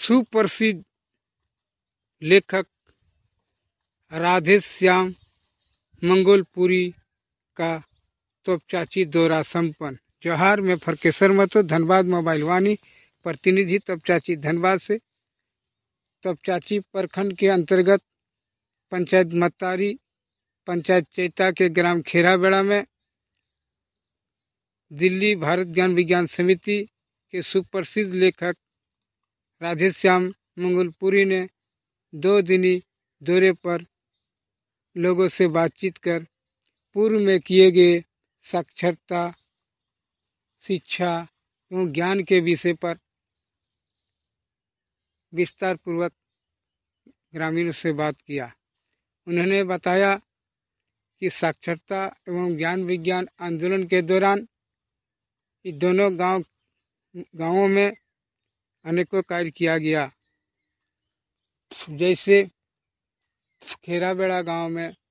सुप्रसिद्ध लेखक राधेश्याम मंगोलपुरी का तोपचाची दौरा संपन्न। जवाहर में फरकेसर मतो धनबाद मोबाइल वाणी प्रतिनिधि तोपचाची धनबाद से। तोपचाची प्रखंड के अंतर्गत पंचायत मत्तारी पंचायत चैता के ग्राम खेराबेड़ा में दिल्ली भारत ज्ञान विज्ञान समिति के सुप्रसिद्ध लेखक राधेश्याम मंगोलपुरी ने 2 दिनी दौरे पर लोगों से बातचीत कर पूर्व में किए गए साक्षरता, शिक्षा एवं ज्ञान के विषय पर विस्तार पूर्वक ग्रामीणों से बात किया। उन्होंने बताया कि साक्षरता एवं ज्ञान विज्ञान आंदोलन के दौरान इन दोनों गांवों में अनेकों कार्य किया गया। जैसे खेराबेड़ा गांव में